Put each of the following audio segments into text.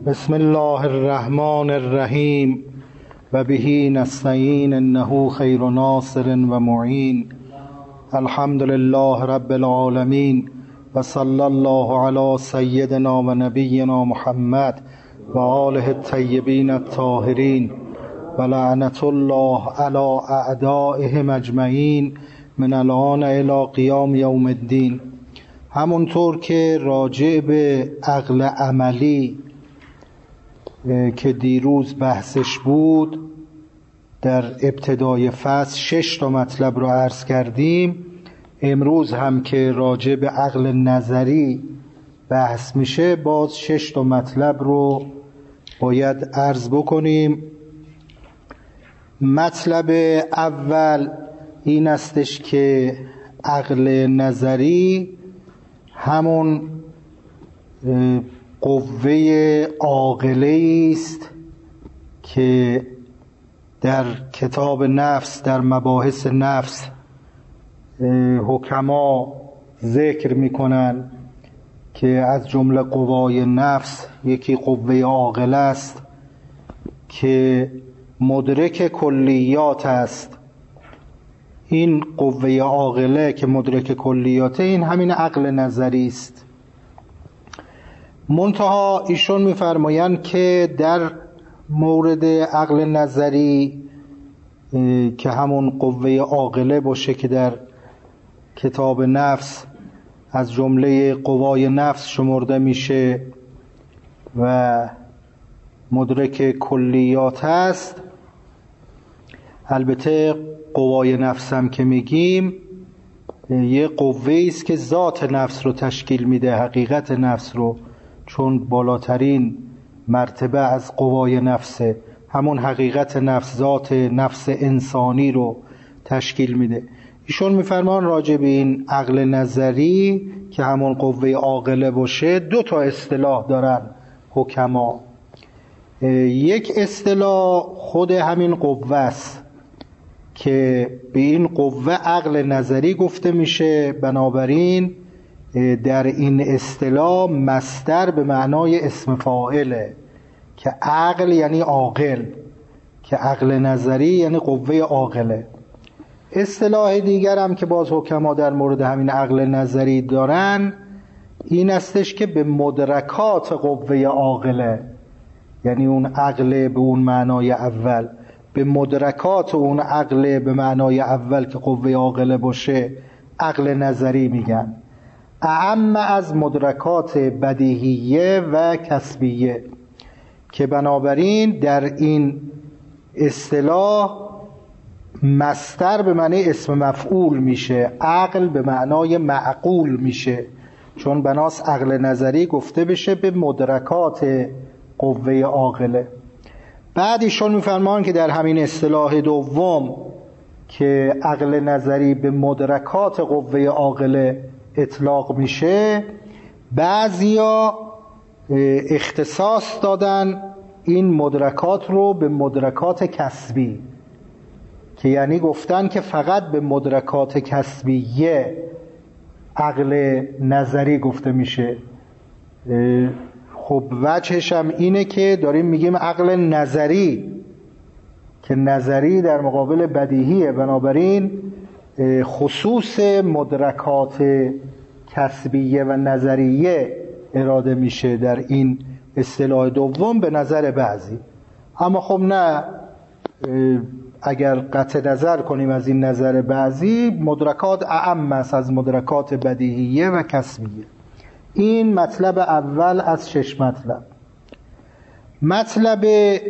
بسم الله الرحمن الرحیم و به نستعین انه خیر ناصر و معین. الحمد لله رب العالمین و صلی الله علی سیدنا و نبینا محمد و آله الطیبین الطاهرین و لعنت الله علی اعدائهم اجمعین من الان الی قیام یوم الدین. همونطور که راجع به عقل عملی که دیروز بحثش بود در ابتدای فصل 6 تا مطلب رو عرض کردیم، امروز هم که راجع به عقل نظری بحث میشه باز 6 تا مطلب رو باید عرض بکنیم. مطلب اول این استش که عقل نظری همون قوه عاقله است که در کتاب نفس، در مباحث نفس حکما ذکر میکنن که از جمله قوای نفس یکی قوه عاقله است که مدرک کلیات است. این قوه عاقله که مدرک کلیاته این همین عقل نظری است. منتها ایشون میفرمایند که در مورد عقل نظری که همون قوه عاقله باشه که در کتاب نفس از جمله قوای نفس شمرده میشه و مدرک کلیات هست، البته قوای نفس هم که میگیم یه قوه است که ذات نفس رو تشکیل میده، حقیقت نفس رو، چون بالاترین مرتبه از قوای نفسه، همون حقیقت نفس، ذات نفس انسانی رو تشکیل میده. ایشون میفرمان راجع به این عقل نظری که همون قوه عاقله باشه 2 تا اصطلاح دارن حکما. یک اصطلاح خود همین قوه است که به این قوه عقل نظری گفته میشه. بنابراین در این اصطلاح مصدر به معنای اسم فاعله که عقل یعنی عاقل، که عقل نظری یعنی قوه عاقله. اصطلاح دیگر هم که باز حکما در مورد همین عقل نظری دارن این استش که به مدرکات قوه عاقله، یعنی اون عقل به اون معنای اول، به مدرکات اون عقل به معنای اول که قوه عاقله باشه عقل نظری میگن، اعم از مدرکات بدیهیه و کسبیه، که بنابراین در این اصطلاح مصدر به معنی اسم مفعول میشه، عقل به معنای معقول میشه، چون بناس عقل نظری گفته بشه به مدرکات قوه عاقله. بعد ایشون میفرمان که در همین اصطلاح دوم که عقل نظری به مدرکات قوه عاقله اطلاق میشه، بعضیا اختصاص دادن این مدرکات رو به مدرکات کسبی، که یعنی گفتن که فقط به مدرکات کسبیه عقل نظری گفته میشه. خب وجهش هم اینه که داریم میگیم عقل نظری، که نظری در مقابل بدیهیه، بنابراین خصوص مدرکات کسبیه و نظریه اراده میشه در این اصطلاح دوم به نظر بعضی. اما خب نه، اگر قطع نظر کنیم از این نظر بعضی، مدرکات اعم است از مدرکات بدیهیه و کسبیه. این مطلب اول از 6 مطلب. مطلب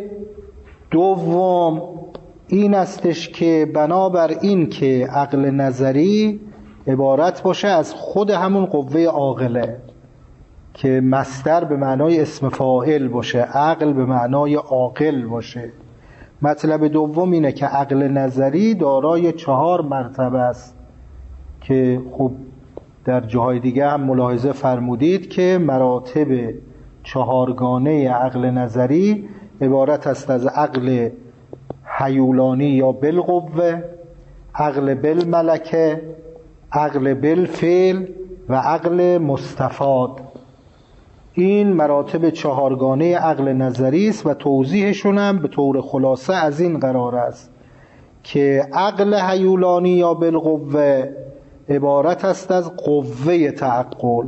دوم این استش که بنابر این که عقل نظری عبارت باشه از خود همون قوه عاقله که مصدر به معنای اسم فاعل باشه، عقل به معنای عاقل باشه. مطلب دوم اینه که عقل نظری دارای 4 مرتبه است که خب در جاهای دیگه هم ملاحظه فرمودید که مراتب 4گانه عقل نظری عبارت است از عقل حیولانی یا بالقوه، عقل بالملکه، عقل بالفعل و عقل مستفاد. این مراتب چهارگانه عقل نظری است و توضیحشون هم به طور خلاصه از این قرار است که عقل هیولانی یا بالقوه عبارت است از قوه تعقل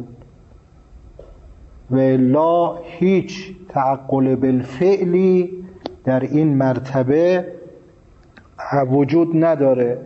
و الا هیچ تعقل بالفعلی در این مرتبه وجود نداره.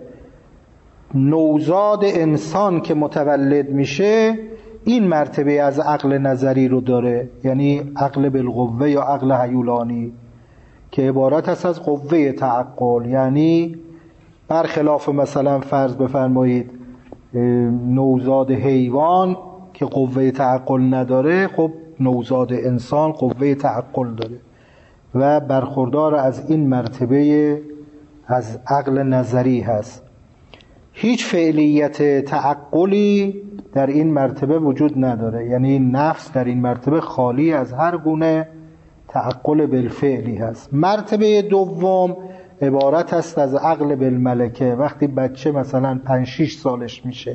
نوزاد انسان که متولد میشه این مرتبه از عقل نظری رو داره، یعنی عقل بالقوه یا عقل هیولانی که عبارت است از قوه تعقل. یعنی برخلاف مثلا فرض بفرمایید نوزاد حیوان که قوه تعقل نداره، خب نوزاد انسان قوه تعقل داره و برخوردار از این مرتبه از عقل نظری هست. هیچ فعلیت تعقلی در این مرتبه وجود نداره، یعنی نفس در این مرتبه خالی از هر گونه تعقل بالفعلی هست. مرتبه دوم عبارت است از عقل بالملکه. وقتی بچه مثلا 5-6 سالش میشه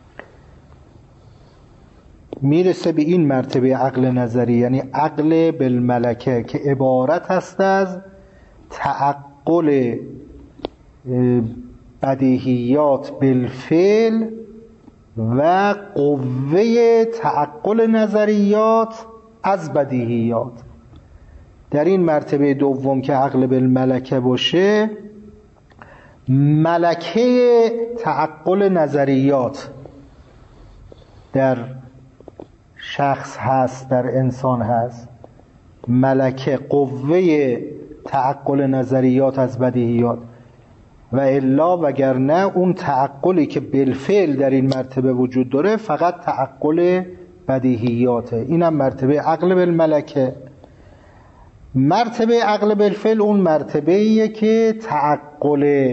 میرسه به این مرتبه عقل نظری، یعنی عقل بالملکه که عبارت است از تعقل بدیهیات بالفعل و قوه تعقل نظریات از بدیهیات. در این مرتبه دوم که عقل بالملکه باشه، ملکه تعقل نظریات در شخص هست، در انسان هست، ملکه قوه تعقل نظریات از بدیهیات و الا وگرنه اون تعقلی که بالفعل در این مرتبه وجود داره فقط تعقل بدیهیاته. اینم مرتبه عقل بالملکه. مرتبه عقل بالفعل اون مرتبه‌ایه که تعقل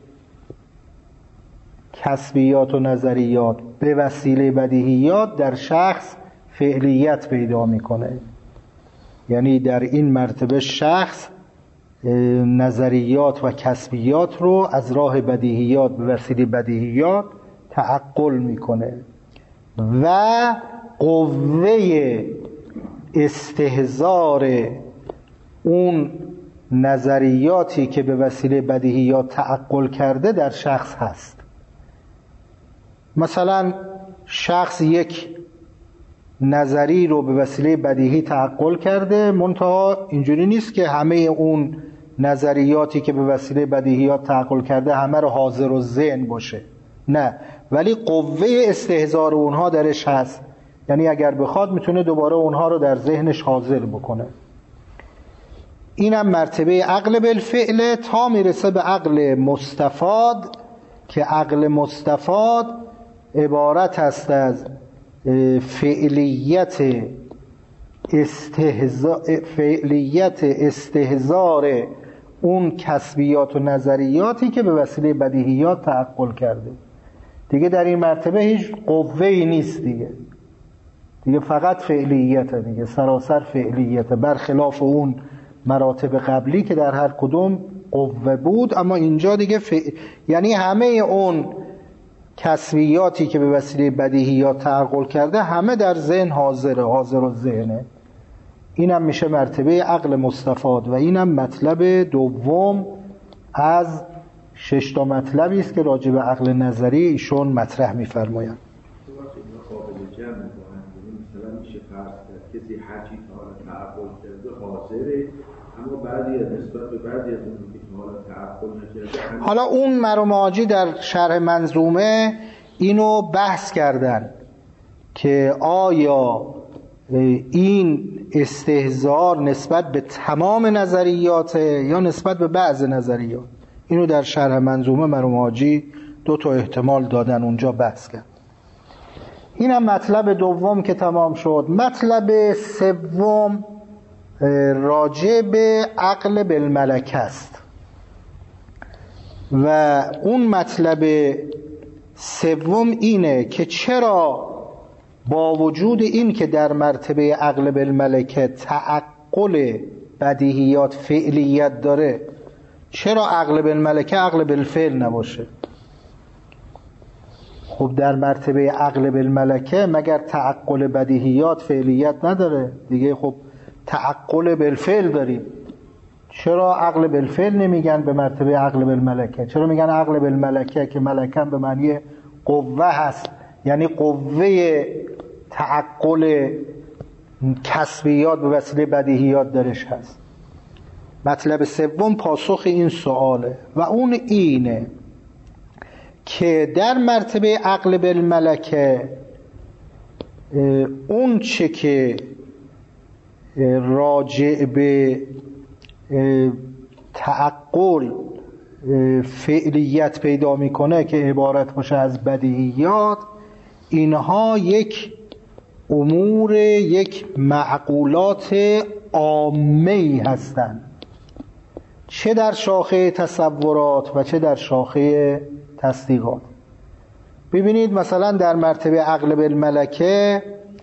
کسبیات و نظریات به وسیله بدیهیات در شخص فعلیت پیدا میکنه. یعنی در این مرتبه شخص نظریات و کسبیات رو از راه بدیهیات به وسیله بدیهیات تعقل میکنه و قوه استحضار اون نظریاتی که به وسیله بدیهیات تعقل کرده در شخص هست. مثلا شخص یک نظری رو به وسیله بدیهی تعقل کرده، منتها اینجوری نیست که همه اون نظریاتی که به وسیله بدیهیات تعقل کرده همه رو حاضر و ذهن باشه، نه، ولی قوه استحضار اونها درش هست. یعنی اگر بخواد میتونه دوباره اونها رو در ذهنش حاضر بکنه. اینم مرتبه عقل بالفعل تا میرسه به عقل مستفاد که عقل مستفاد عبارت است از فعلیت استحضار اون کسبیات و نظریاتی که به وسیله بدیهیات تعقل کرده. دیگه در این مرتبه هیچ قوه‌ای نیست، دیگه فقط فعلیت، دیگه سراسر فعلیت، برخلاف اون مراتب قبلی که در هر کدوم قوه بود. اما اینجا دیگه یعنی همه اون کسبیاتی که به وسیله بدیهیات تعقل کرده همه در ذهن حاضر و ذهنه. اینم میشه مرتبه عقل مستفاد و اینم مطلب دوم از 6 تا مطلبی است که راجع به عقل نظری ایشون مطرح می‌فرمایند. مثلا میشه فرض کرد کسی هرچی تا حالا تعقل کرده حاضره، اما بعضی از نسبت به بعضی از اون که تا حالا تعقل نکرده. حالا اون مرماجی در شرح منظومه اینو بحث کردن که آیا این استحضار نسبت به تمام نظریات یا نسبت به بعض نظریات. اینو در شرح منظومه مرماجی 2 تا احتمال دادن، اونجا بحث کرد. اینم مطلب دوم که تمام شد. مطلب سوم راجع به عقل بالملکه است و اون مطلب سوم اینه که چرا با وجود این که در مرتبه عقل بالملکه تعقل بدیهیات فعلیت داره، چرا عقل بالملکه عقل بالفعل نباشه؟ خب در مرتبه عقل بالملکه مگر تعقل بدیهیات فعلیت نداره دیگه؟ خب تعقل بالفعل داریم. چرا عقل بالفعل نمیگن به مرتبه عقل بالملکه؟ چرا میگن عقل بالملکه که ملکه به معنی قوه هست، یعنی قوه تعقل کسبیات به وسیله بدیهیات درش هست. مطلب سوم پاسخ این سواله و اون اینه که در مرتبه عقل بالملکه اون چه که راجع به تعقل فعلیت پیدا میکنه که عبارت باشه از بدیهیات، اینها یک امور، یک معقولات عامی هستند، چه در شاخه تصورات و چه در شاخه تصدیقات. ببینید مثلا در مرتبه عقل بالملکه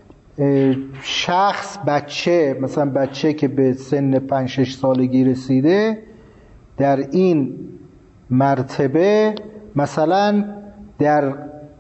شخص بچه، مثلا بچه که به سن 5-6 سالگی رسیده، در این مرتبه مثلا در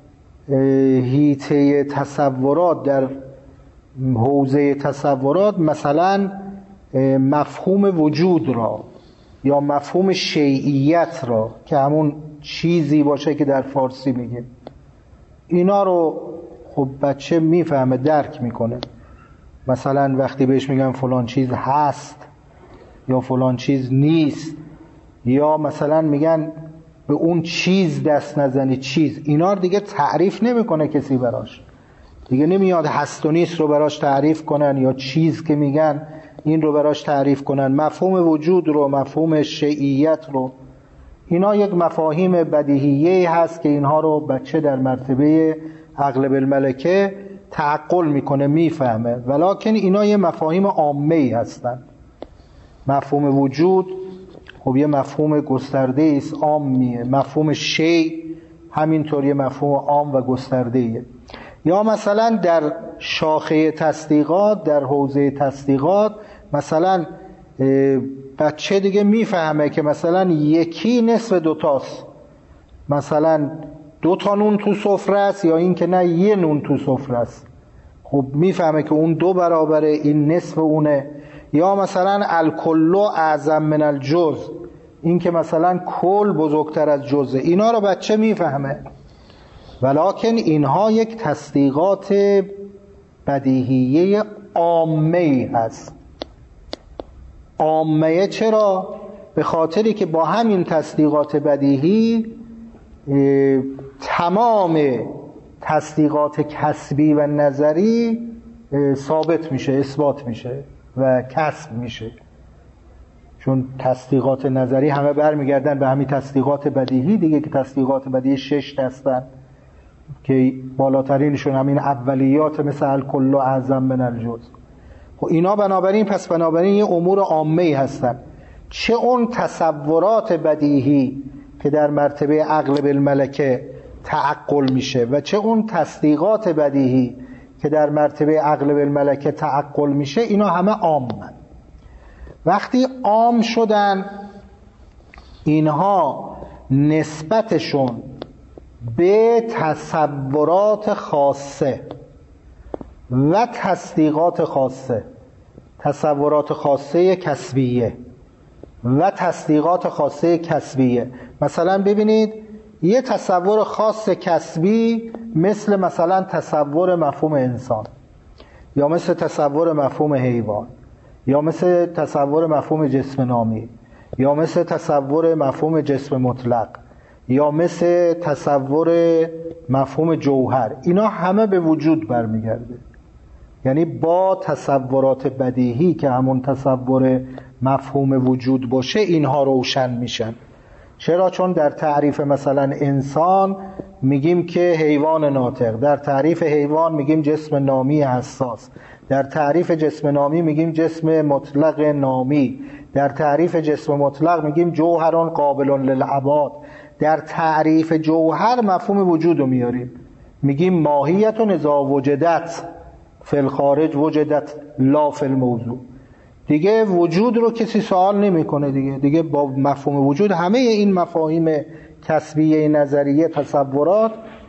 حیطه تصورات، در حوزه تصورات مثلا مفهوم وجود را یا مفهوم شیعیت را که همون چیزی باشه که در فارسی میگه، اینا رو خب بچه میفهمه، درک میکنه. مثلا وقتی بهش میگن فلان چیز هست یا فلان چیز نیست، یا مثلا میگن به اون چیز دست نزنی، چیز، اینا رو دیگه تعریف نمیکنه کسی براش، دیگه نمیاد هست و نیست رو براش تعریف کنن یا چیز که میگن این رو براش تعریف کنن. مفهوم وجود رو، مفهوم شیعیت رو، اینا یک مفاهیم بدیهیه هست که اینها رو بچه در مرتبه عقل بالملکه تعقل میکنه، میفهمه، ولکن اینا یه مفاهیم عامه هستن. مفهوم وجود خب یه مفهوم گسترده است، عامیه. مفهوم شیء همینطور یه مفهوم عام و گسترده‌ایه. یا مثلا در شاخه تصدیقات، در حوزه تصدیقات، مثلا بچه دیگه میفهمه که مثلا یکی نصف دوتاست، مثلا 2 تا نون تو سفره است، یا این که نه 1 نون تو سفره است. خب میفهمه که اون 2 برابره، این نصف اونه. یا مثلا الکل اعظم من الجزء، این که مثلا کل بزرگتر از جزء. اینا رو بچه میفهمه، ولکن اینها یک تصدیقات بدیهیه عامه هست. عامه چرا؟ به خاطری که با همین تصدیقات بدیهی تمام تصدیقات کسبی و نظری ثابت میشه، اثبات میشه و کسب میشه. چون تصدیقات نظری همه برمیگردن به همین تصدیقات بدیهی دیگه، که تصدیقات بدیهی 6 هستن که بالاترینشون همین اولیات مثل الکل اعظم من الجزء. خب اینا بنابراین یه امور عامه هستن. چه اون تصورات بدیهی که در مرتبه عقل بالملکه تعقل میشه و چه اون تصدیقات بدیهی که در مرتبه عقل بالملکه تعقل میشه، اینا همه عامن. وقتی عام شدن، اینها نسبتشون به تصورات خاصه و تصدیقات خاصه، تصورات خاصه کسبیه و تصدیقات خاصه کسبیه. مثلا ببینید یه تصور خاص کسبی مثلا تصور مفهوم انسان، یا مثل تصور مفهوم حیوان، یا مثل تصور مفهوم جسم نامی، یا مثل تصور مفهوم جسم مطلق، یا مثل تصور مفهوم جوهر. اینا همه به وجود برمیگرده، یعنی با تصورات بدیهی که همون تصور مفهوم وجود باشه اینها روشن میشن. چرا؟ چون در تعریف مثلا انسان میگیم که حیوان ناطق، در تعریف حیوان میگیم جسم نامی حساس، در تعریف جسم نامی میگیم جسم مطلق نامی، در تعریف جسم مطلق میگیم جوهران قابل للعباد. در تعریف جوهر مفهوم وجود رو میاریم، میگیم ماهیت اذا وجدت فی الخارج وجدت لا فی الموضوع. دیگه وجود رو کسی سوال نمیکنه دیگه با مفهوم وجود همه این مفاهیم کسبیه نظریه تصورات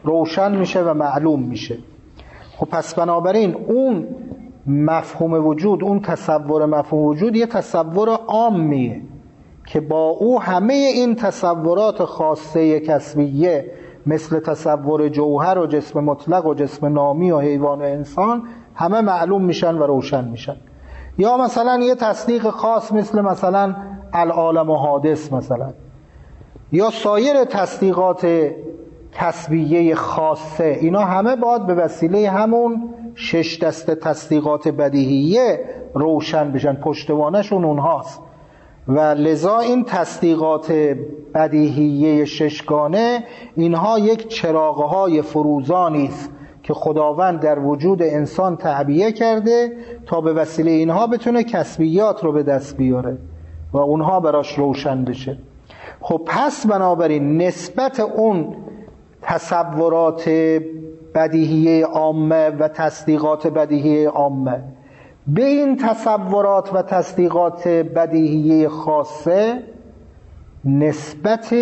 روشن میشه و معلوم میشه. خب پس بنابراین اون مفهوم وجود، اون تصور مفهوم وجود یه تصور عامیه که با او همه این تصورات خاصه کسبیه مثل تصور جوهر و جسم مطلق و جسم نامی و حیوان و انسان همه معلوم میشن و روشن میشن. یا مثلا یه تصدیق خاص مثلا العالم و حادث مثلا، یا سایر تصدیقات کسبیه خاصه، اینا همه باید به وسیله همون 6 دسته تصدیقات بدیهیه روشن بشن، پشتوانشون اونهاست. و لذا این تصدیقات بدیهیه 6گانه اینها یک چراغ‌های فروزانی است که خداوند در وجود انسان تعبیه کرده تا به وسیله اینها بتونه کسبیات رو به دست بیاره و اونها براش روشن بشه. خب پس بنابراین نسبت اون تصورات بدیهیه عامه و تصدیقات بدیهیه عامه به این تصورات و تصدیقات بدیهیه خاصه نسبت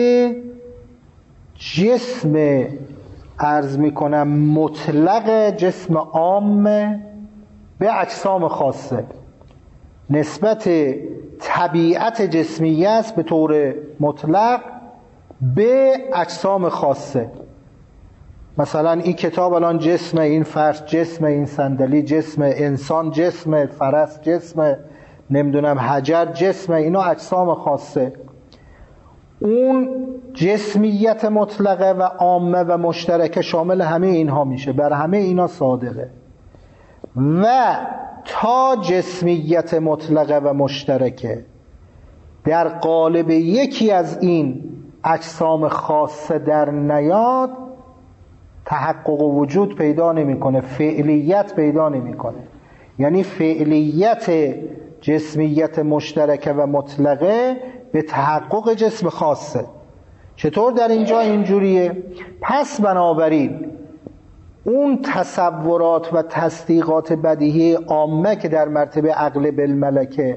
جسم عرض میکنم مطلق جسم عام به اجسام خاصه، نسبت طبیعت جسمیه است به طور مطلق به اجسام خاصه. مثلا این کتاب الان جسم، این فرش جسم، این صندلی جسم، انسان جسم، فرس جسم، نمیدونم حجر جسم، اینا اجسام خاصه. اون جسمیت مطلقه و عامه و مشترکه شامل همه اینها میشه، بر همه اینا صادقه. و تا جسمیت مطلقه و مشترکه در قالب یکی از این اجسام خاصه در نیاد، تحقق وجود پیدا نمیکنه، فعلیت پیدا نمیکنه. یعنی فعلیت جسمیت مشترکه و مطلقه به تحقق جسم خاصه. چطور در اینجا اینجوریه؟ پس بنابراین اون تصورات و تصدیقات بدیهی عامه که در مرتبه عقل بالملکه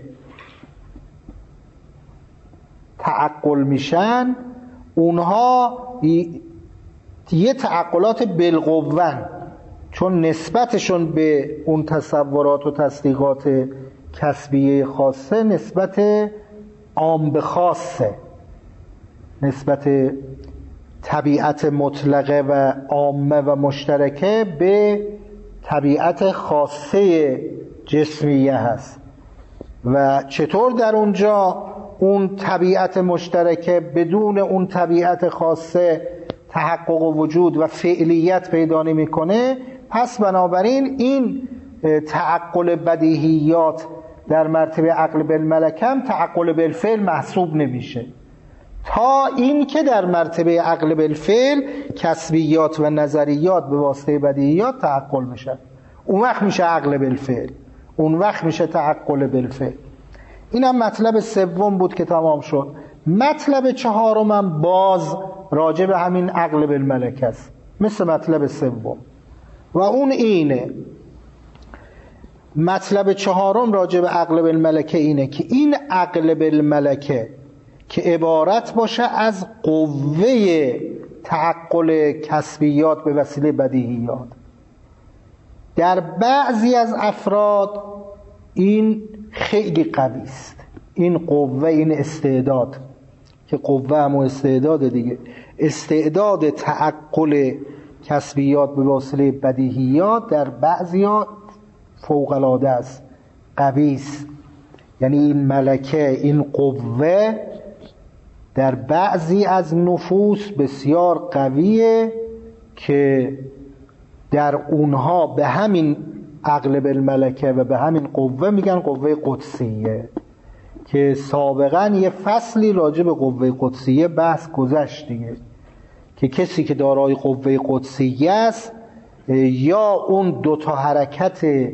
تعقل میشن، اونها یه تعقلات بالقوه، چون نسبتشون به اون تصورات و تصدیقات کسبیه خاصه نسبت عام به خاصه، نسبت طبیعت مطلقه و عامه و مشترکه به طبیعت خاصه جسمیه هست. و چطور در اونجا اون طبیعت مشترکه بدون اون طبیعت خاصه تحقق و وجود و فعلیت پیدا نمی‌کنه؟ پس بنابراین این تعقل بدیهیات در مرتبه عقل بالملکه تعقل بالفعل محسوب نمیشه، تا این که در مرتبه عقل بالفعل کسبیات و نظریات به واسطه بدیهیات تعقل بشن، اون وقت میشه عقل بالفعل، اون وقت میشه تعقل بالفعل. اینم مطلب سوم بود که تمام شد. مطلب چهارم هم باز راجع به همین عقل بالملکه است، مثل مطلب سوم، و اون اینه. مطلب چهارم راجع به عقل بالملکه اینه که این عقل بالملکه که عبارت باشه از قوه تعقل کسبیات به وسیله بدیهیات، در بعضی از افراد این خیلی قوی است، این قوه، این استعداد، که قوه هم استعداد دیگه، استعداد تعقل کسبیات به وسیله بدیهیات در بعضیا فوق العاده است، قوی است. یعنی این ملکه، این قوه در بعضی از نفوس بسیار قویه که در اونها به همین عقل بالملکه و به همین قوه میگن قوه قدسیه، که سابقا یه فصلی راجع به قوه قدسیه بحث گذشت دیگه، که کسی که دارای قوه قدسیه است یا اون دوتا حرکت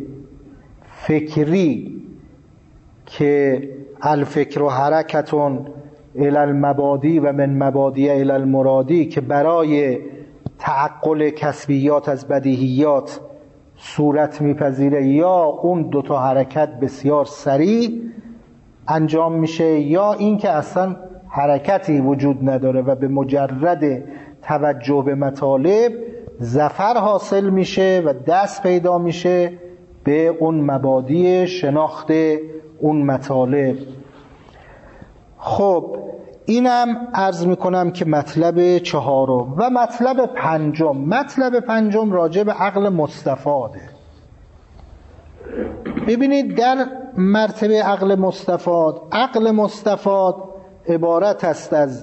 فکری که الفکر و حرکتون الی المبادی و من مبادی الی المرادی، که برای تعقل کسبیات از بدیهیات صورت میپذیره، یا اون دوتا حرکت بسیار سریع انجام میشه، یا این که اصلا حرکتی وجود نداره و به مجرد توجه به مطالب ظفر حاصل میشه و دست پیدا میشه به اون مبادی شناخت اون مطالب. خب اینم عرض میکنم که مطلب چهارم. و مطلب پنجم راجع به عقل مستفاده. ببینید در مرتبه عقل مستفاد عبارت است از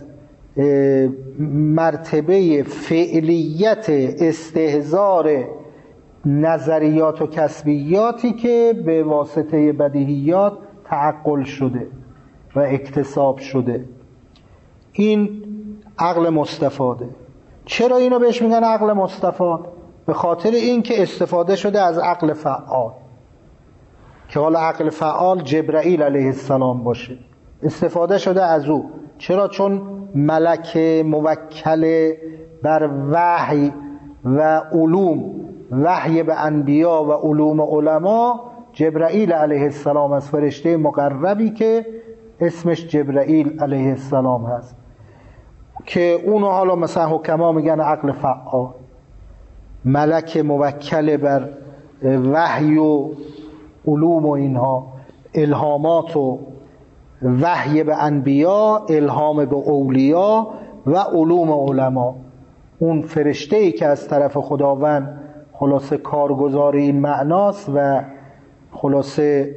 مرتبه فعلیت استحضار نظریات و کسبیاتی که به واسطه بدیهیات تعقل شده و اکتساب شده. این عقل مستفاده. چرا اینو بهش میگن عقل مستفاد؟ به خاطر این که استفاده شده از عقل فعال، که حالا عقل فعال جبرائیل علیه السلام باشه، استفاده شده از او. چرا؟ چون ملک موکل بر وحی و علوم، وحی به انبیا و علوم علما، جبرائیل علیه السلام از فرشته مقربی که اسمش جبرائیل علیه السلام هست، که اونو حالا مثلا حکما میگن عقل فعال، ملک موکل بر وحی و علوم و اینها، الهامات و وحی به انبیا، الهام به اولیا و علوم علما. اون فرشته‌ای که از طرف خداوند خلاصه کارگزار این معناست و خلاصه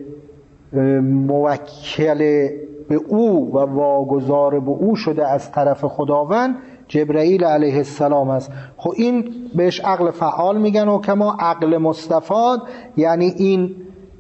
موکل به او و واگذار به او شده از طرف خداوند، جبرائیل علیه السلام است. خب این بهش عقل فعال میگن و کما عقل مستفاد، یعنی این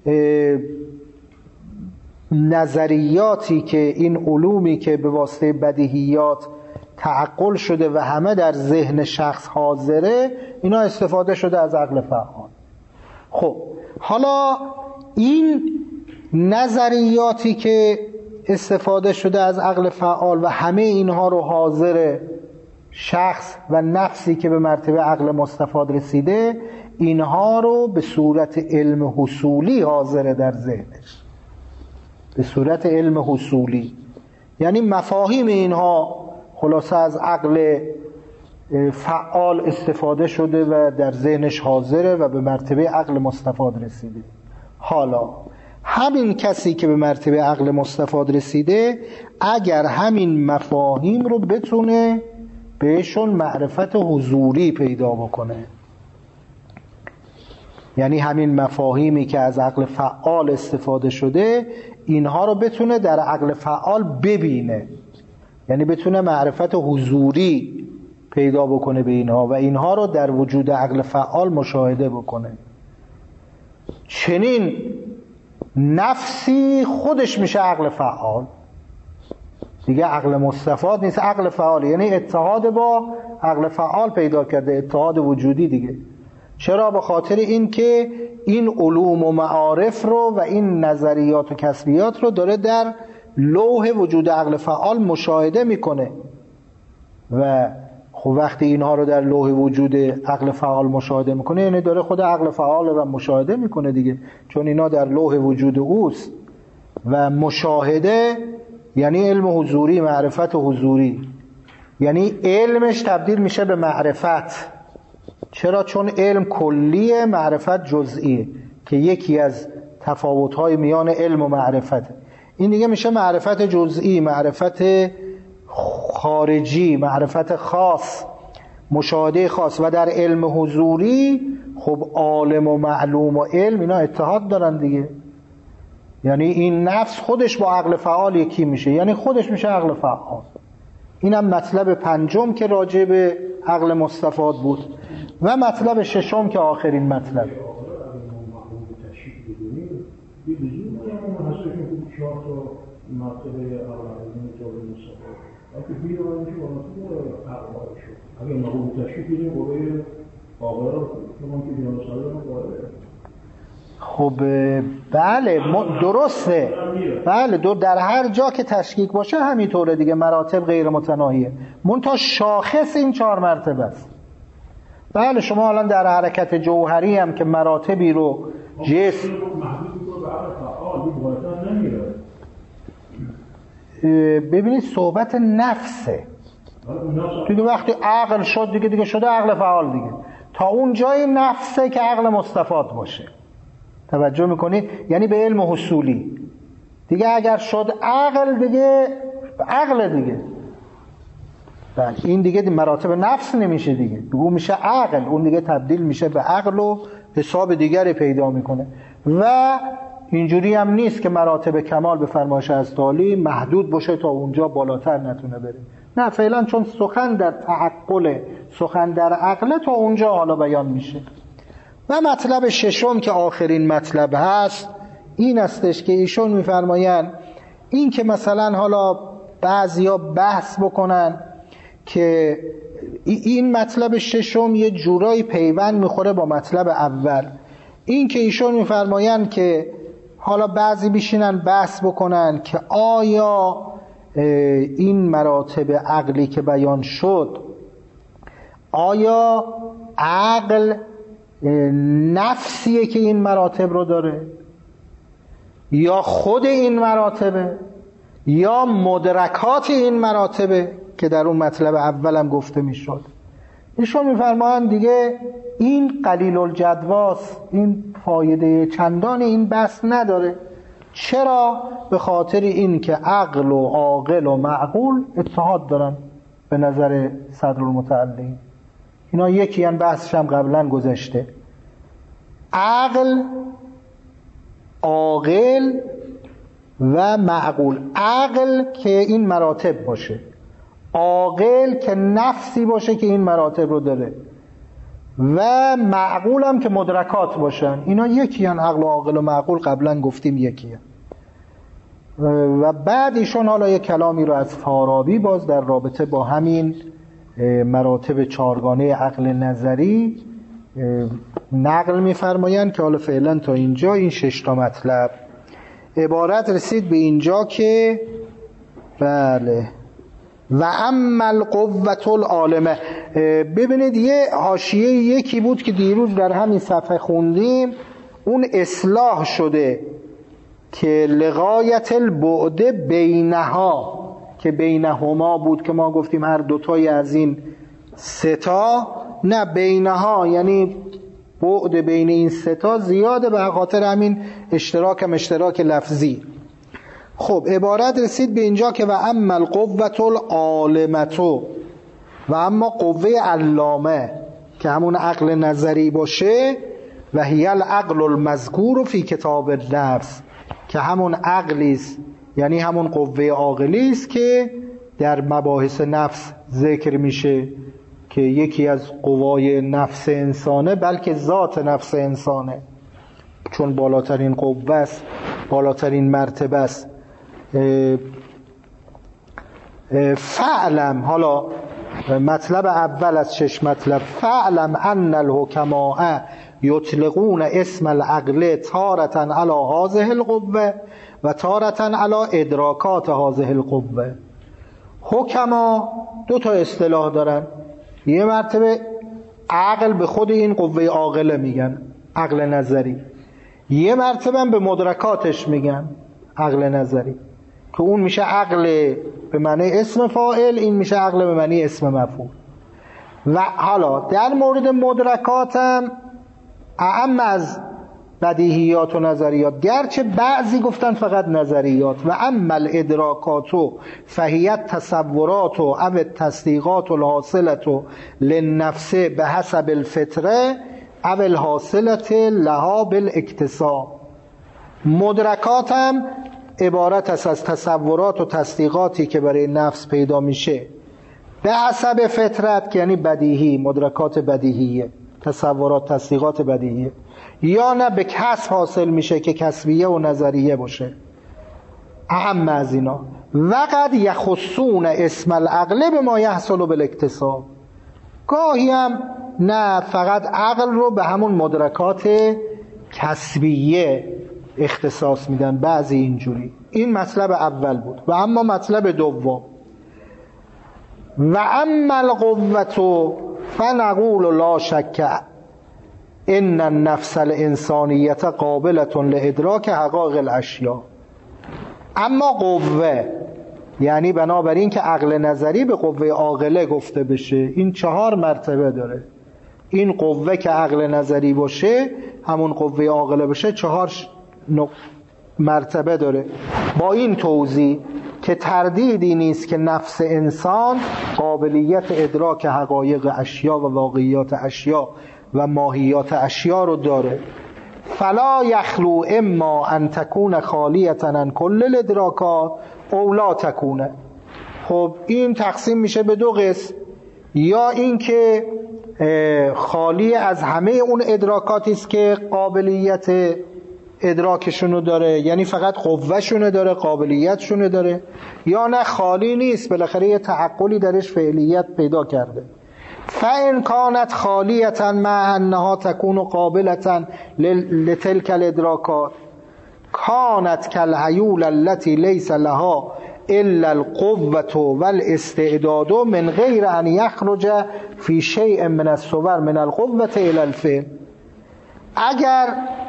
نظریاتی که این علومی که به واسطه بدیهیات تعقل شده و همه در ذهن شخص حاضره، اینا استفاده شده از عقل فعال. خب حالا این نظریاتی که استفاده شده از عقل فعال و همه اینها رو حاضر شخص و نفسی که به مرتبه عقل مستفاد رسیده، اینها رو به صورت علم حصولی حاضره در ذهنش، به صورت علم حصولی، یعنی مفاهیم اینها خلاصه از عقل فعال استفاده شده و در ذهنش حاضره و به مرتبه عقل مستفاد رسیده. حالا همین کسی که به مرتبه عقل مستفاد رسیده، اگر همین مفاهیم رو بتونه بهشون معرفت حضوری پیدا بکنه، یعنی همین مفاهیمی که از عقل فعال استفاده شده، اینها رو بتونه در عقل فعال ببینه، یعنی بتونه معرفت حضوری پیدا بکنه به اینها و اینها رو در وجود عقل فعال مشاهده بکنه. چنین نفسی خودش میشه عقل فعال دیگه. عقل مستفاد نیست، عقل فعال، یعنی اتحاد با عقل فعال پیدا کرده، اتحاد وجودی دیگه. چرا؟ به خاطر این که این علوم و معارف رو و این نظریات و کسبیات رو داره در لوح وجود عقل فعال مشاهده میکنه و خب وقتی اینها رو در لوح وجود عقل فعال مشاهده میکنه، یعنی داره خود عقل فعال رو مشاهده میکنه دیگه، چون اینا در لوح وجود اوست. و مشاهده یعنی علم حضوری، معرفت حضوری، یعنی علمش تبدیل میشه به معرفت. چرا؟ چون علم کلیه، معرفت جزئیه، که یکی از تفاوت‌های میان علم و معرفت. این دیگه میشه معرفت جزئی، معرفت خارجی، معرفت خاص، مشاهده خاص. و در علم حضوری خب عالم و معلوم و علم اینا اتحاد دارن دیگه، یعنی این نفس خودش با عقل فعال یکی میشه، یعنی خودش میشه عقل فعال. اینم مطلب پنجم که راجع به عقل مستفاد بود. و مطلب ششم که آخرین مطلب، خب بله درسته، بله در هر جا که تشکیک باشه همینطوره دیگه، مراتب غیر متناهیه، منتها شاخص این 4 مرتبه است. بله شما الان در حرکت جوهری هم که مراتبی رو جسم ببینید صحبت نفسه دیگه، وقتی عقل شد دیگه شده عقل فعال دیگه. تا اون جای نفسه که عقل مستفاد باشه. توجه میکنید؟ یعنی به علم حصولی دیگه اگر شد عقل، دیگه عقل دیگه. بله این دیگه مراتب نفس نمیشه دیگه، اون میشه عقل، اون دیگه تبدیل میشه به عقل و حساب دیگری پیدا میکنه. و اینجوری هم نیست که مراتب کمال به فرمایش از تعالی محدود باشه تا اونجا بالاتر نتونه بره. نه فعلا چون سخن در تعقل، سخن در عقل، تا اونجا حالا بیان میشه. و مطلب ششم که آخرین مطلب هست این استش که ایشون میفرمایند این که مثلا حالا بعضیا بحث بکنن که این مطلب ششم یه جورایی پیوند میخوره با مطلب اول. این که ایشون میفرمایند که حالا بعضی بشینن بحث بکنن که آیا این مراتب عقلی که بیان شد، آیا عقل نفسیه که این مراتب رو داره، یا خود این مراتبه، یا مدرکات این مراتبه که در اون مطلب اولم گفته میشد. ایشون میفرمایند دیگه این قلیل الجدواست، این فایده چندان این بحث نداره. چرا؟ به خاطر این که عقل و عاقل و معقول اتحاد دارن به نظر صدرالمتعلین. اینا یکی ان، بحثش هم قبلا گذشته. عقل، عاقل و معقول. عقل که این مراتب باشه، عاقل که نفسی باشه که این مراتب رو داره، و معقول هم که مدرکات باشن. اینا یکی ان، عقل و عاقل و معقول قبلا گفتیم یکی ان. و بعد ایشون حالا یک کلامی رو از فارابی باز در رابطه با همین مراتب چارگانه عقل نظری نقل می‌فرمایند که حالا فعلا تا اینجا این 6 تا مطلب عبارت رسید به اینجا که بله و اما القوة العالمه. ببینید یه حاشیه یکی بود که دیروز در همین صفحه خوندیم، اون اصلاح شده که لغایت البعد بینها، که بینهما بود که ما گفتیم هر دوتای از این ستا، نه بینها یعنی بعد بین این ستا زیاده به خاطر همین اشتراک لفظی. خب عبارت رسید به اینجا که و اما القوة العالمه، و اما قوه علامه که همون عقل نظری باشه، و هی العقل المذکور فی کتاب النفس، که همون عقلیست، یعنی همون قوه عاقلی است که در مباحث نفس ذکر میشه که یکی از قوای نفس انسانه، بلکه ذات نفس انسانه، چون بالاترین قوه است، بالاترین مرتبه است. فعلم، حالا مطلب اول از 6 مطلب، فعلم ان الحکماء یطلقون اسم العقل تارة علی هذه القوه و تارة علی ادراکات هذه القوه. حکما 2 تا اصطلاح دارن، یه مرتبه عقل به خود این قوه عاقله میگن عقل نظری، یه مرتبه به مدرکاتش میگن عقل نظری، که اون میشه عقل به معنی اسم فاعل، این میشه عقل به معنی اسم مفعول. و حالا در مورد مدرکاتم اعم از بدیهیات و نظریات، گرچه بعضی گفتن فقط نظریات. و اما الادراکات فهیت تصورات و او تصدیقات الحاصلت للنفس به حسب الفطره او الحاصلت لها بالاکتساب. مدرکات هم عبارت است از تصورات و تصدیقاتی که برای نفس پیدا میشه به حسب فطرت، که یعنی بدیهی، مدرکات بدیهیه، تصورات تصدیقات بدیهیه، یا نه به کسب حاصل میشه که کسبیه و نظریه باشه. اهم از اینا وقد یخصون اسم العقل به ما یحصل بالاکتساب. گاهی هم نه فقط عقل رو به همون مدرکات کسبیه اختصاص میدن، بعضی اینجوری. این مطلب اول بود. و اما مطلب دوم، و اما القوة فنقول لا شک ان النفس الانسانیه قابلة لادراک حقایق الاشیاء. اما قوه یعنی بنابراین که عقل نظری به قوه عاقله گفته بشه، این 4 مرتبه داره. این قوه که عقل نظری باشه، همون قوه عاقله باشه، 4 مرتبه داره. با این توضیح که تردیدی نیست که نفس انسان قابلیت ادراک حقایق اشیا و واقعیات اشیا و ماهیات اشیا رو داره. فلا یخلو اما ان تکون خالیتا عن کل الادراکات او لا تکونه. خب این تقسیم میشه به 2 قسم، یا این که خالی از همه اون ادراکاتی است که قابلیت ادراکشونو داره، یعنی فقط قوهشونو داره، قابلیتشونو داره، یا نه خالی نیست، بالاخره یه تعقلی درش فعلیت پیدا کرده. فإن كانت خالیتا مع انها تكون قابلة لتلك الادراکات كانت كالهیول التي ليس لها الا القوة والاستعداد من غیر ان يخرج في شيء من الصور من القوة الى الفعل. اگر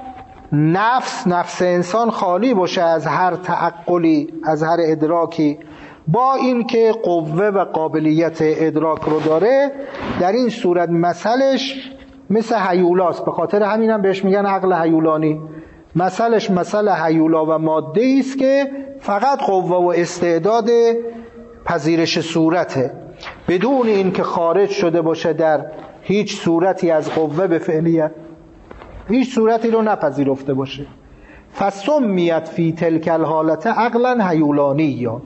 نفس انسان خالی باشه از هر تعقلی، از هر ادراکی، با این که قوه و قابلیت ادراک رو داره، در این صورت مثلش مثل هیولاست. به خاطر همین هم بهش میگن عقل هیولانی. مثلش مثل هیولا و ماده است که فقط قوه و استعداد پذیرش صورته، بدون این که خارج شده باشه در هیچ صورتی از قوه به فعلیت، هیچ صورتی رو نپذیرفته باشه. فسمیت فی تلک الحالت عقلا هیولانیا.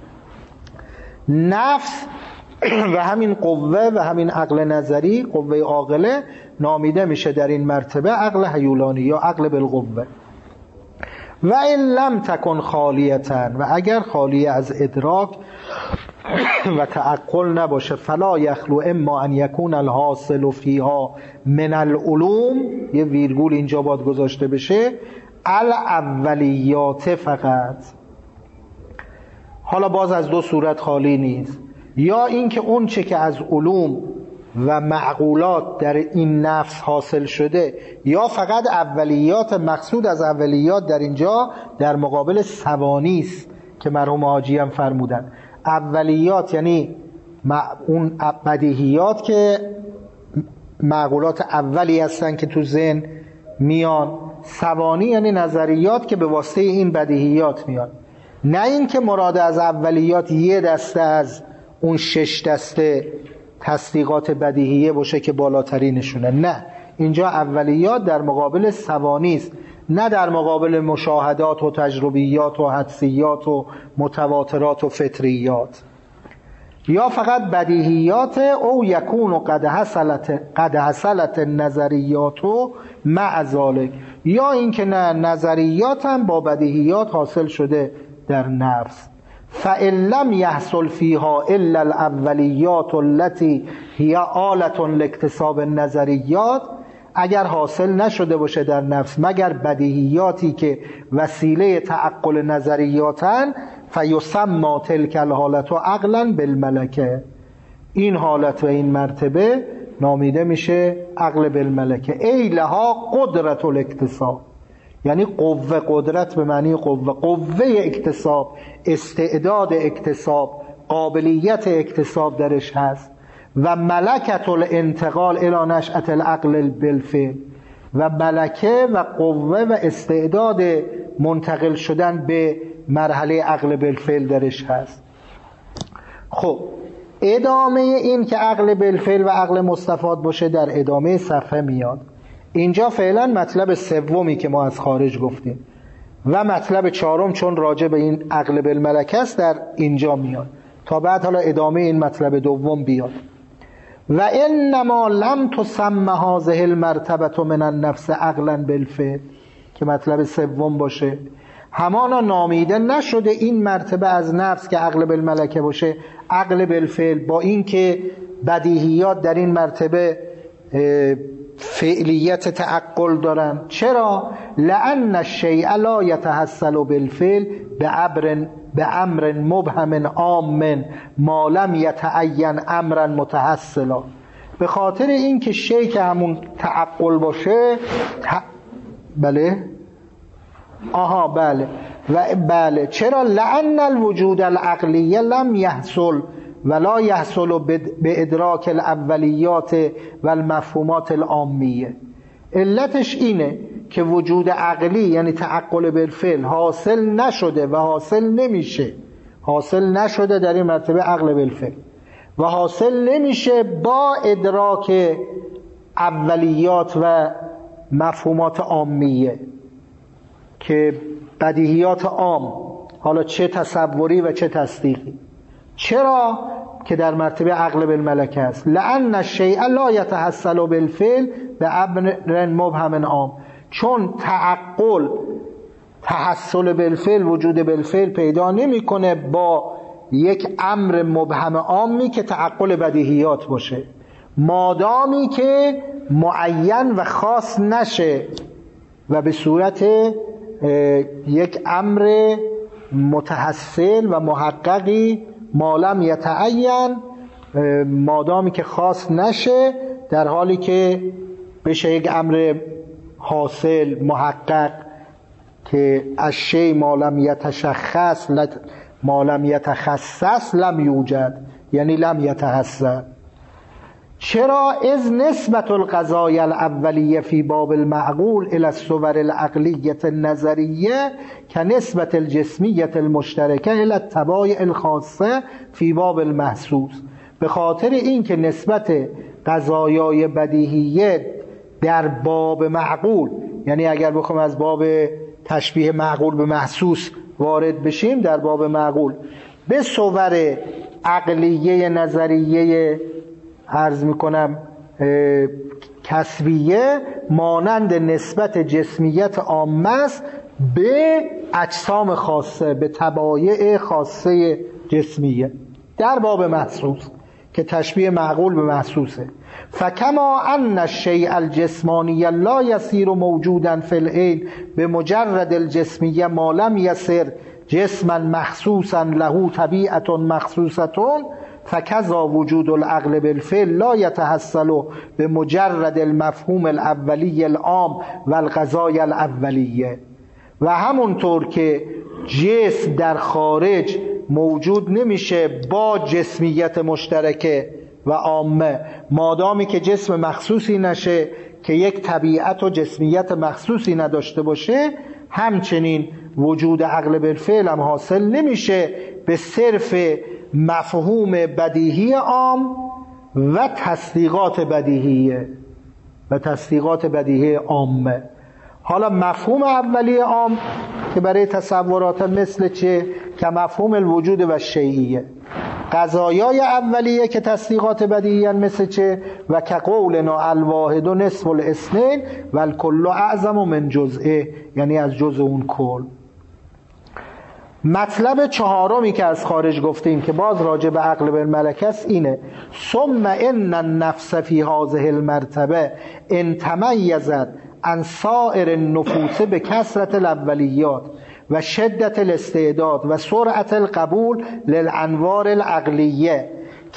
نفس و همین قوه و همین عقل نظری، قوه عاقله، نامیده میشه در این مرتبه عقل هیولانی یا عقل بالقوه. و ان لم تکن خالیتا، و اگر خالی از ادراک و تعقل نباشه، فلا یخلو اما ان یکون الحاصل فیها من العلوم، یه ویرگول اینجا باید گذاشته بشه، الاولیات فقط. حالا باز از 2 صورت خالی نیست، یا این که اون چه که از علوم و معقولات در این نفس حاصل شده، یا فقط اولیات. مقصود از اولیات در اینجا در مقابل ثوانی است که مرحوم حاجی هم فرمودن. اولیات یعنی اون بدیهیات که معقولات اولی هستن که تو ذهن میان. ثوانی یعنی نظریات که به واسطه این بدیهیات میان. نه این که مراد از اولیات یه دسته از اون 6 دسته تصدیقات بدیهیه باشه که بالاترینشونه. نه، اینجا اولیات در مقابل ثوانی است، نه در مقابل مشاهدات و تجربیات و حدسیات و متواترات و فطریات. یا فقط بدیهیات، او یکون قد حصلت نظریات مع ذلک، یا اینکه نه، نظریات هم با بدیهیات حاصل شده در نفس. فإن لم يحصل فيها الا الاولیات التي هي آلة لاکتساب النظریات، اگر حاصل نشده باشه در نفس مگر بدیهیاتی که وسیله تعقل نظریاتن، فیسمى تلک الحالت عقلا بالملکه. این حالت و این مرتبه نامیده میشه عقل بالملکه. ای لها قدرت الاکتساب، یعنی قوه، قدرت به معنی قوه اکتساب، استعداد اکتساب، قابلیت اکتساب درش هست. و ملکت الانتقال الی نشأة العقل بالفعل، و ملکه و قوه و استعداد منتقل شدن به مرحله عقل بالفعل درش هست. خب ادامه این که عقل بالفعل و عقل مستفاد باشه در ادامه صفحه میاد. اینجا فعلا مطلب سومی که ما از خارج گفتیم و مطلب 4 چون راجع به این عقل بالملکه است در اینجا میاد، تا بعد حالا ادامه این مطلب دوم بیاد. و انما لم تسمى هذه المرتبه من النفس عقلا بالفعل، که مطلب سوم باشه، همانا نامیده نشده این مرتبه از نفس که عقل بالملکه باشه عقل بالفعل، با این که بدیهیات در این مرتبه فعلیت تعقل دارن. چرا؟ لأن الشیء لا یتحصل بالفعل بأمر مبهم عام ما لم یتعین امرا متحصلا. به خاطر این که شیء که همون تعقل باشه بله بله چرا؟ لأن الوجود العقلی لم يحصل ولا یحصل به ادراک الاولیات و المفهومات العامیه. علتش اینه که وجود عقلی یعنی تعقل بالفعل حاصل نشده و حاصل نمیشه، حاصل نشده در این مرتبه عقل بالفعل و حاصل نمیشه با ادراک اولیات و مفهومات عامیه که بدیهیات عام، حالا چه تصوری و چه تصدیقی. چرا؟ که در مرتبه عقل بالملکه است. لأن الشیء لا یتحصل بالفعل بأمر مبهم عام، چون تعقل تحصل بالفعل، وجود بالفعل پیدا نمیکنه با یک امر مبهم عامی که تعقل بدیهیات باشه، مادامی که معین و خاص نشه و به صورت یک امر متحصل و محققی مالم یتعین، مادامی که خاص نشه در حالی که بشه یک امر حاصل محقق که الشی مالم یتشخص مالم یتخصص لم یوجد، یعنی لم یتحصل. چرا؟ از نسبت القضايا الاولیه فی باب المعقول الى الصور العقلیه النظریه که نسبت الجسمیه المشترکه الى الطبایع الخاصه فی باب المحسوس. به خاطر این که نسبت قضایای بدیهیه در باب معقول، یعنی اگر بخوام از باب تشبیه معقول به محسوس وارد بشیم، در باب معقول به صور عقلیه نظریه عرض میکنم کسبیه، مانند نسبت جسمیت عامه است به اجسام خاصه، به طبایع خاصه جسمیه در باب محسوس که تشبیه معقول به محسوسه. فکما ان الشیء الجسمانی لا یصیر موجودا فی العین بمجرد الجسمیه ما لم یصر جسما مخصوصا له طبیعت مخصوصه، فکذا وجود العقل بالفعل لا یتحصل بمجرد المفهوم الاولی العام و القضايا الاولیه. و همونطور که جسم در خارج موجود نمیشه با جسمیت مشترکه و عامه، مادامی که جسم مخصوصی نشه که یک طبیعت و جسمیت مخصوصی نداشته باشه، همچنین وجود عقل بالفعل هم حاصل نمیشه به صرف مفهوم بدیهی عام و تصدیقات بدیهیه و تصدیقات بدیهی عامه. حالا مفهوم اولیه عام که برای تصورات مثل چه؟ که مفهوم الوجود و شیعیه. قضایای اولیه که تصدیقات بدیهی مثل چه؟ و که قولنا الواحد و نصف الاثنین و الکل اعظم من جزئه، یعنی از جزء اون کل. مطلب چهارمی که از خارج گفتیم که باز راجع به عقل بالملکه است اینه: ثم ان النفس فی هذه المرتبه ان تمیزت عن سائر النفوس به کثرت الاولیات و شدت الاستعداد و سرعت القبول للانوار العقلیه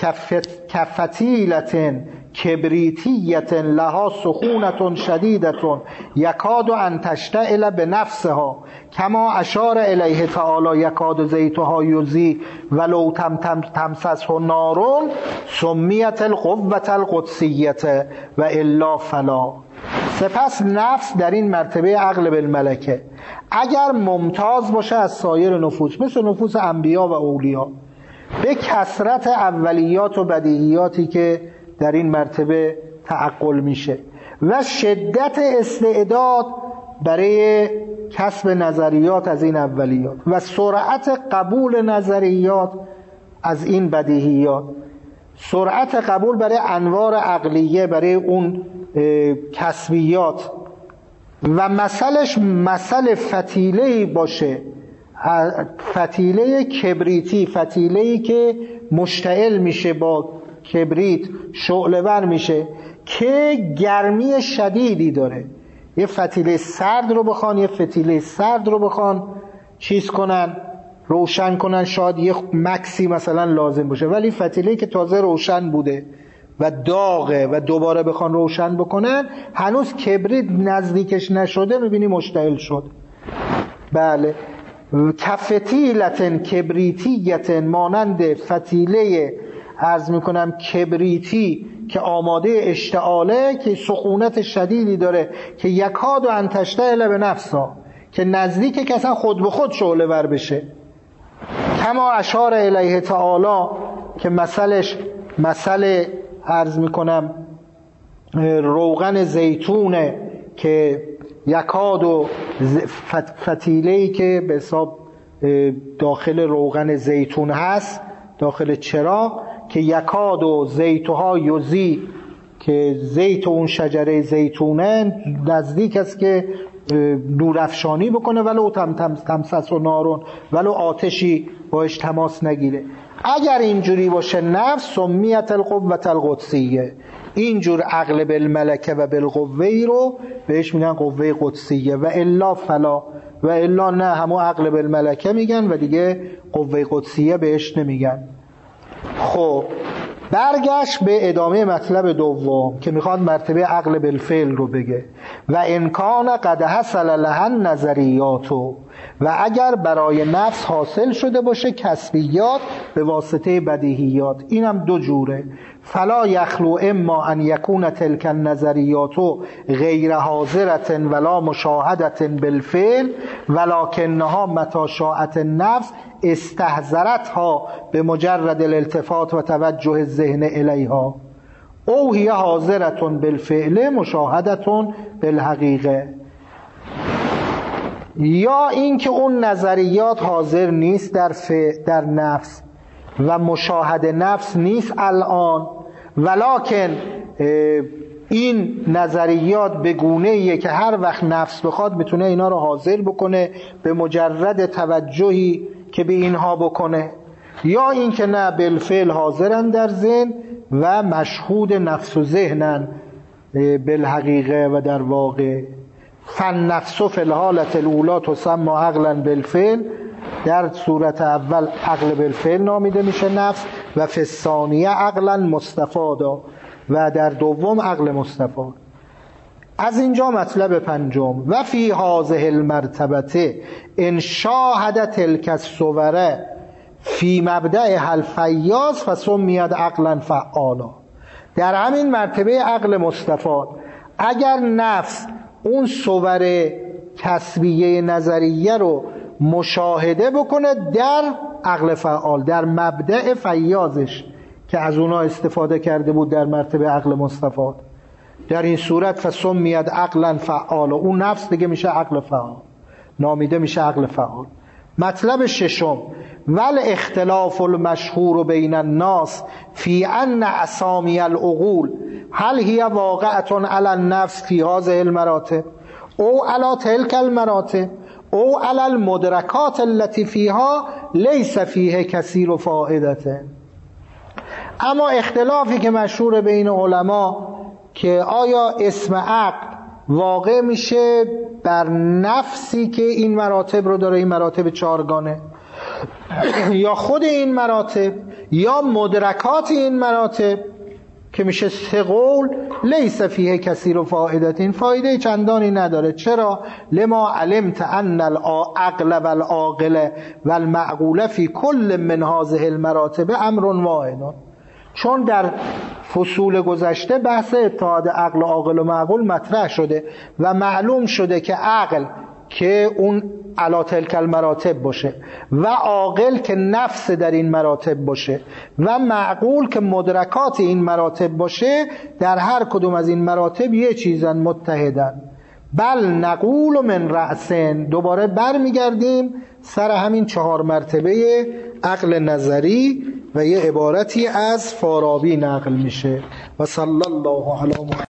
کفتیلت کبریتیت لها سخونت شدیدت یکاد ان تشتعل بنفسها کما اشار الیه تعالی یکاد زیتها یضیء ولو تمسسه نار سمیت القوة القدسیه و الا فلا. سپس نفس در این مرتبه عقل بالملکه اگر ممتاز باشه از سایر نفوس، مثل نفوس انبیا و اولیا، به کثرت اولیات و بدیهیاتی که در این مرتبه تعقل میشه و شدت استعداد برای کسب نظریات از این اولیات و سرعت قبول نظریات از این بدیهیات، سرعت قبول برای انوار عقلیه، برای اون کسبیات، و مثلش مثل فتیله‌ای باشه، فتیله کبریتی، فتیله‌ای که مشتعل میشه با کبریت، شعله‌ور میشه که گرمی شدیدی داره. یه فتیله سرد رو بخوان، یه فتیله سرد رو بخوان چیز کنن، روشن کنن، شاید یه مکسی مثلا لازم باشه، ولی فتیله‌ای که تازه روشن بوده و داغه و دوباره بخوان روشن بکنن، هنوز کبریت نزدیکش نشده، میبینی مشتعل شد. بله، کفتیلتن کبریتیتن، مانند فتیله عرض میکنم کبریتی که آماده اشتعاله، که سخونت شدیدی داره، که یکاد و انتشتعل به نفسا، که نزدیکه که اصلا خود به خود شعله ور بشه. کما اشار الیه تعالی که مثل عرض میکنم روغن زیتونه که یکاد و فتیله‌ای که به حساب داخل روغن زیتون هست، داخل چراغ، که یکاد و زیتها یوزی، که زیت اون شجره زیتونه نزدیک است که نورافشانی بکنه، ولو تمسس و نارون، ولو آتشی باش تماس نگیره. اگر اینجوری باشه نفس سمیت القوة القدسیه، اینجور عقل بالملکه و بالقوه رو بهش میگن قوه قدسیه. و الا فلا، و الا نه، همون عقل بالملکه میگن و دیگه قوه قدسیه بهش نمیگن. خب برگشت به ادامه مطلب دوم که میخواد مرتبه عقل بالفعل رو بگه. و امکان قد حصل لها نظریات، و اگر برای نفس حاصل شده باشه کسبیات به واسطه بدیهیات. اینم دو جوره. فلا یخلو اما ان یکون تلک النظریات غیر حاضرة ولا مشاهدة بالفعل ولکنها متی شاءت النفس استحضرتها به مجرد الالتفات و توجه الذهن الیها، او هی حاضرة بالفعل مشاهدة بالحقیقه. یا این که اون نظریات حاضر نیست در نفس و مشاهده نفس نیست الان، ولکن این نظریات به گونه‌ایه که هر وقت نفس بخواد میتونه اینا رو حاضر بکنه به مجرد توجهی که به اینها بکنه. یا این که نه، بالفعل حاضرن در ذهن و مشهود نفس و ذهنن بالحقیقه و در واقع. فالنفس فی الحالة الاولی تسمى عقلا بالفعل، در صورت اول عقل بالفعل نامیده میشه نفس، و فی الثانیه عقلا مستفادا، و در دوم عقل مستفاد. از اینجا مطلب پنجم. و فی هذه المرتبه ان شاهد تلک الصور فی مبدأ الفیاض فسمیت عقلا فعالا. در همین مرتبه عقل مستفاد اگر نفس اون صور تسبیه نظریه رو مشاهده بکنه در عقل فعال، در مبدأ فیاضش که از اونا استفاده کرده بود در مرتبه عقل مستفاد، در این صورت فسمیت عقلا فعال، اون نفس دیگه میشه عقل فعال، نامیده میشه عقل فعال. مطلب ششم. ول اختلاف المشهور بین الناس فی ان اسامی العقول هل هی واقعة علی النفس فی هذه المراتب او علی تلک المراتب او علی المدرکات التي فیها لیس فیه کثیر فائدة. اما اختلافی که مشهور بین علما که آیا اسم عقل واقع میشه بر نفسی که این مراتب رو داره، این مراتب چارگانه، یا خود این مراتب، یا مدرکات این مراتب که میشه سه قول، لیس فیه کثیر و فائدت، این فایده چندانی نداره. چرا؟ لما علمت ان العقل والعاقل والمعقول فی کل من هذه المراتب امر واحد. چون در فصول گذشته بحث اتحاد عقل و عاقل و معقول مطرح شده و معلوم شده که عقل که اون علی تلک المراتب باشه، و عاقل که نفس در این مراتب باشه، و معقول که مدرکات این مراتب باشه، در هر کدوم از این مراتب یه چیزن متحدن. بل نقول من رأسن، دوباره برمیگردیم سر همین 4 مرتبه عقل نظری و یه عبارتی از فارابی نقل میشه. و صلی الله علی محمد.